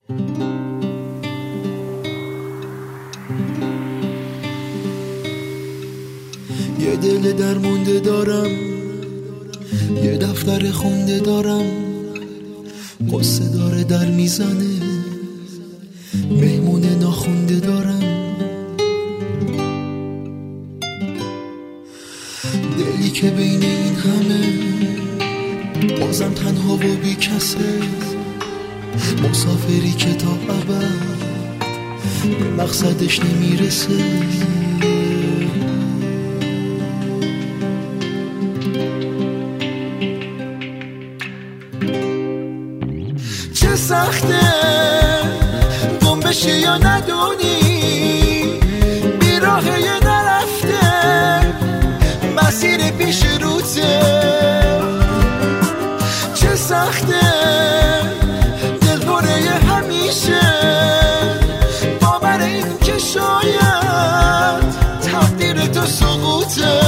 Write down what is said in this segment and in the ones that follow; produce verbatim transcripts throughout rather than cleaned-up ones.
یه دل درمونده دارم، یه دفتر خونده دارم، قصه داره در میزنه، مهمون ناخونده دارم. دلی که بین این همه بازم تنها و بی کسه، مسافری که تا ابد به مقصدش نمیرسه. چه سخته گم بشی یا ندونی، بیراهه یه نرفته مسیر پیش روته. چه سخته دلبره همیشه، باور این که شاید تقدیر تو سقوطه.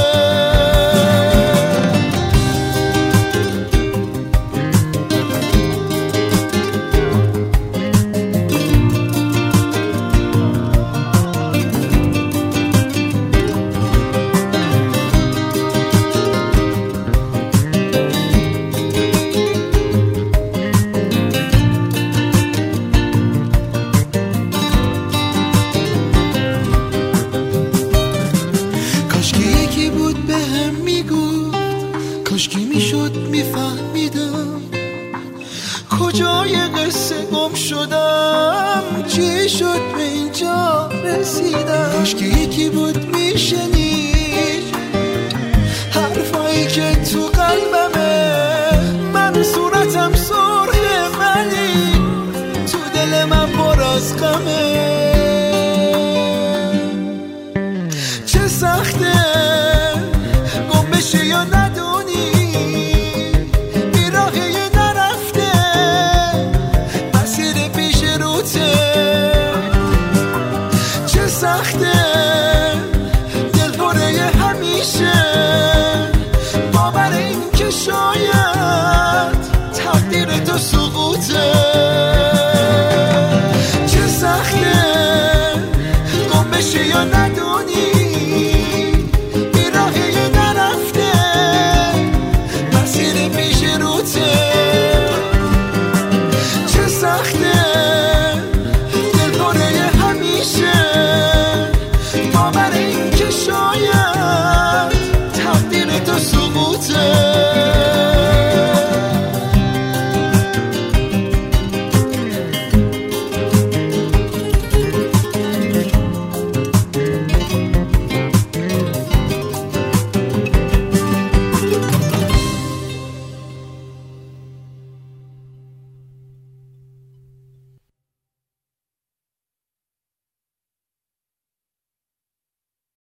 کاشکی میشد میفهمیدم کجای قصه گم شدم، چی شد به اینجا رسیدم. کاشکی یکی بود میشنید حرفایی که تو قلبمه، من صورتم سرخه ولی تو دل من پر از غمه. چه سخته گم بشی یا ندونی، بیراهی نرفته مسیر پیش روته. چه سخته دلبره همیشه، باور این که شاید تقدیر تو سقوطه.